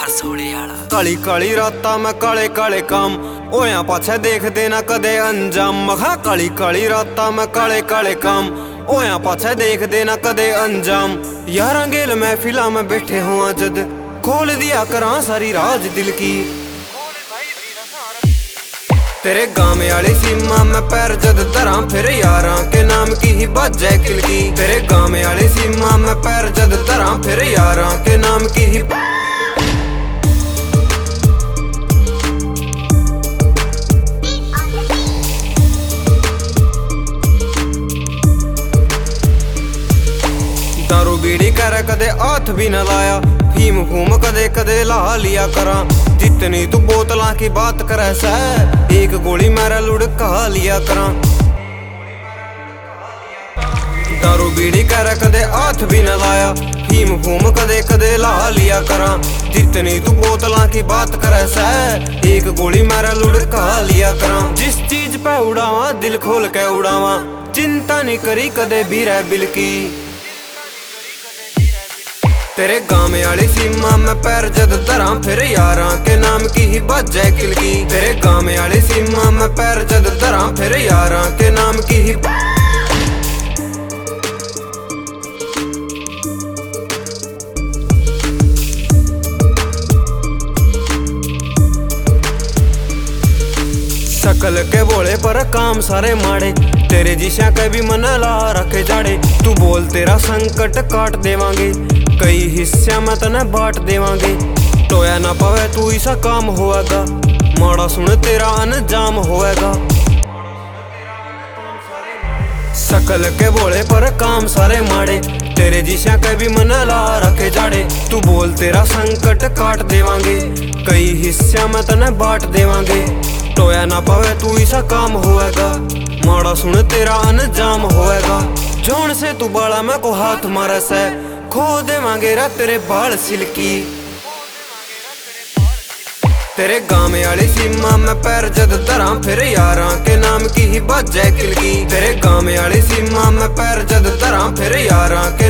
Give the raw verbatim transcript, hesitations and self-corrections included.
सोले आला। काली काली राता मैं काले काले काम ओया पाछे देखदे ना कदे अंजाम। मखा काली काली राता मैं काले काले काम ओया पाछे देखदे ना कदे अंजाम। यारां गेल महफिला में बैठे हुआ जद खोल दिया करा सारी राज दिल की। तेरे गाँव वाली सीमा में पैर जद धरा फिर यारां के नाम की ही बाजे किलकी। तेरे गाँव वाली सीमा में पैर जद धरा फिर यारां के नाम की ही। दारू बीड़ी कर कदे हाथ भी न लाया, फीम फूम कदे कदे ला लिया करा। जितनी तू बोतला की बात करे सै एक गोली मेरा लुढ़का लिया करा। दारू बीड़ी कर कदे हाथ भी न लाया, फीम फूम कदे कदे ला लिया करा। जितनी तू बोतला की बात करे सै एक गोली मेरा लुढ़का लिया करा। जिस चीज पे उड़ावा दिल खोल के उड़ावा, चिंता नहीं करी कदे भी रह बिल की। तेरे गाँव वाली सीमा में पैर जद धरा फिर यारां के नाम की ही बाजे किलकी। तेरे गाँव वाली सीमा में पैर जद धरा फिर यारां के नाम की ही। शकल के बोले पर काम सारे माड़े, तेरे जिशा के भी मन ला रखे जाड़े। तू बोल तेरा संकट काट देवांगे, कई हिस्सा में तने बांट देवांगे। टोया ना पावे तू ऐसा काम होएगा, माड़ा सुन तेरा अनजाम होएगा। शकल के बोले पर काम सारे माड़े, तेरे जिशा के भी मन ला रखे जाड़े। तू बोल तेरा संकट काट देवांगे, कई हिस्सा में तने बांट देवांगे। टोया ना पावे तू ऐसा काम होएगा, माड़ा सुन तेरा अनजाम होएगा। जोन से तू बाला में को हाथ मारे से खो देवांगे रा तेरे बाल सिल्की। तेरे गाँव वाली सीमा में पैर जद धरा फिर यारां के नाम की ही बाजे किलकी। तेरे गाँव वाली सीमा में पैर जद धरा फिर यारां के